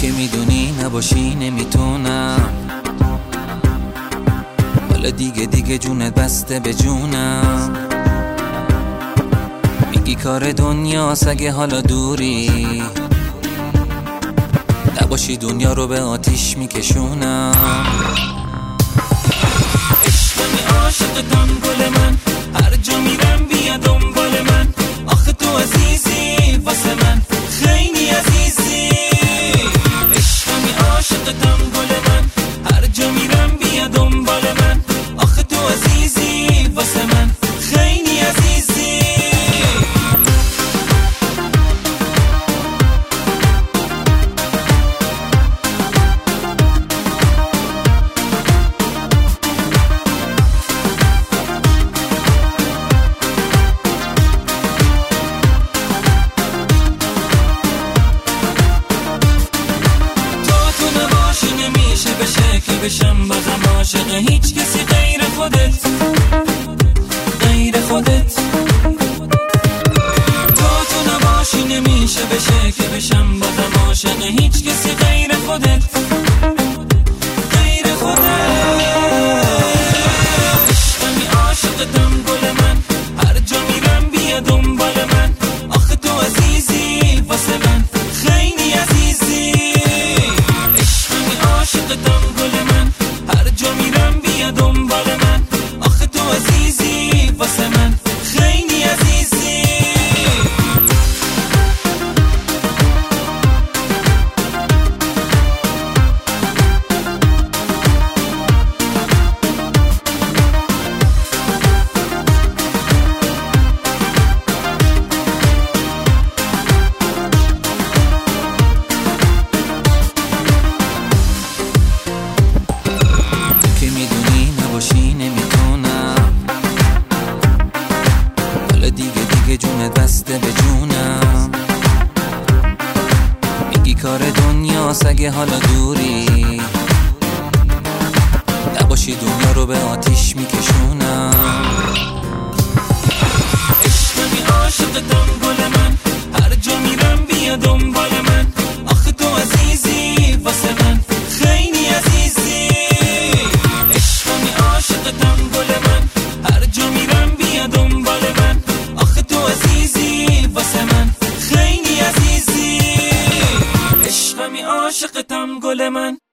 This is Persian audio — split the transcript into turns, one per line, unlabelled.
که میدونی نباشی نمیتونم، حالا دیگه جونت بسته به جونم. میگی کار دنیاست اگه حالا دوری، نباشی دنیا رو به آتیش میکشونم. عشقمی عاشقتم گل من، هر جا میرم بیا دنبال من. آخه تو عزیزی واسه من، خیلی عزیزی. عشقمی عاشقتم گل من، هر جا میرم بیا دنبال من. آخه تو عزیزی واسه من، خیلی عزیزی. بشم بازم عاشق هیچ کسی غیر خودت، غیر خودت. تو نباشی نمیشه بشه که بشم بازم عاشق هیچ کسی غیر خودت، غیر خودت. عشقمی عاشقتم گل من، هر جا میرم بیا دنبال من. آخه تو عزیزی واسه من، خیلی عزیزی. عشقمی عاشقتم گل من، هر جا میرم بیا دنبال من. آخه تو عزیزی واسه من، خیلی عزیزی. دیگه جونت بسته به جونم. میگی کار دنیاست اگه حالا دوری، نباشی دنیا رو به آتیش میکشونم. عشقمی عاشقتم گل من، هر جا میرم بیا دنبال من. آخه تو عزیزی واسه من، خیلی عزیزی. عشقمی عاشقتم گل من، هر جا میرم بیا دنبال من. آخه تو عزیزی واسه من، خیلی عزیزی. عشقمی عاشقتم گل من.